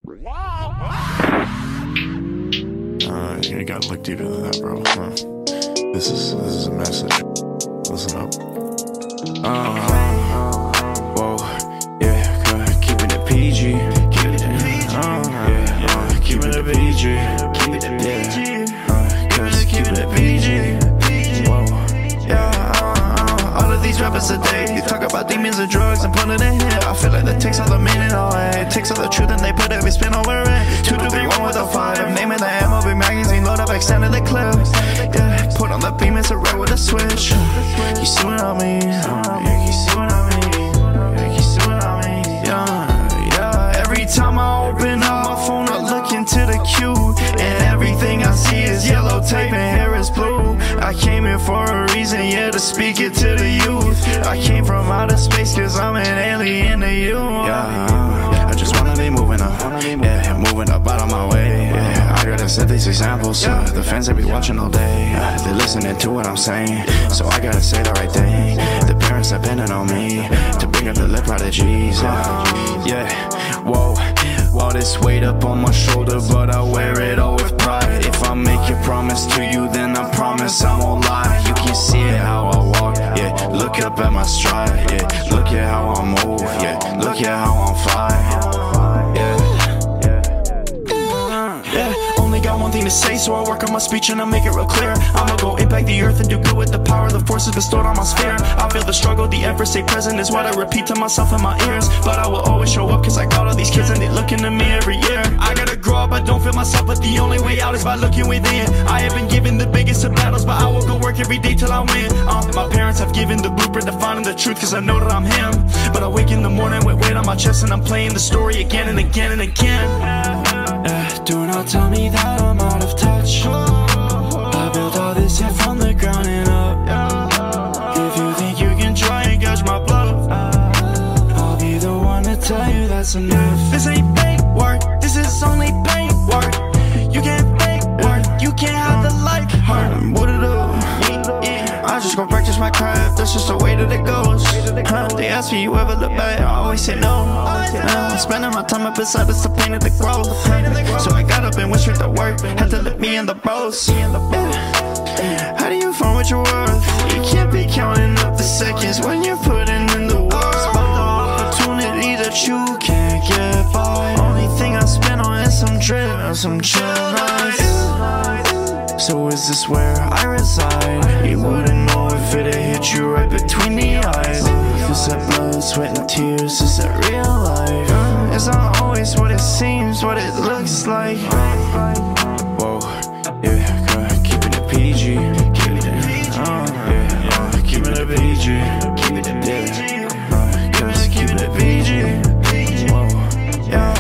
You gotta look deeper than that, bro. This is a message. Listen up. Whoa, yeah, keeping it PG. Keeping it PG. Yeah, keeping it PG. Keeping it PG. Cause keeping it PG. Whoa, yeah. All of these rappers today, you talk about demons and drugs and putting it in here. I feel like that takes all the meaning away. It takes all the truth and they put every spin over it. 2 to 3, 1 with a 5. Naming the MLB magazine, load up, extended the clip. Yeah, put on the beam, it's a red with a switch. You see what I mean? Yeah, you see what I mean? Yeah, you see what I mean? Yeah. Every time I open up my phone, I look into the queue, and everything I see is yellow tape and hair is blue. I came here for a reason, yeah, to speak it to the youth. I came from outer space cause I'm an alien to you. Yeah, I just wanna be moving up, yeah, moving up out of my way. Yeah, I gotta set these examples, the fans they be watching all day, they're listening to what I'm saying, so I gotta say the right thing. The parents depending on me to bring up the lip prodigies. Yeah, whoa, all this weight up on my shoulder, but I wear it all with pride. If I make a promise to you, then I promise I won't lie. You can see it how I walk, yeah, look up at my stride, yeah, look at how I move, yeah, look at how I'm fly, yeah. Only got one thing to say, so I work on my speech and I make it real clear. I'ma go impact the earth and do good with the power the forces bestowed on my sphere. I feel the struggle, the ever stay present is what I repeat to myself in my ears. But I will always show up cause I got all these kids and they looking to me every year. I gotta grow up, I don't feel myself, but the only way out is by looking within. I have been given the biggest of battles, but I will go work every day till I win. My parents have given the blueprint, defining the truth cause I know that I'm him. But I wake in the morning with weight on my chest and I'm playing the story again and again and again. Do not tell me that I'm out of touch. I built all this here from the ground and up. If you think you can try and catch my bluff, I'll be the one to tell you that's enough. This ain't fake work, this is only paint work. You can't fake work, you can't have the like heart. What it up? I just go practice my craft, that's just the way that it goes. They ask me, you ever look back? I always say no. I'm spending my time up inside, it's the pain of the growth. So I got up and went straight to work, had to look me in the bros. How do you find what you're worth? You can't be counting up the seconds when you're putting in the work. Spot the opportunity that you can't get by. Only thing I spend on is some drip and some chill nights. So is this where I reside? You wouldn't know if it hit you right between the eyes. Is that blood, sweat and tears? Is that real life? It's not always what it seems, what it looks like. Whoa, yeah, keeping it PG. Keeping it PG. Yeah, keeping it PG. Keeping it PG. Cause keeping it PG. Whoa, yeah.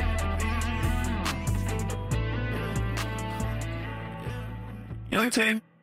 Young Team.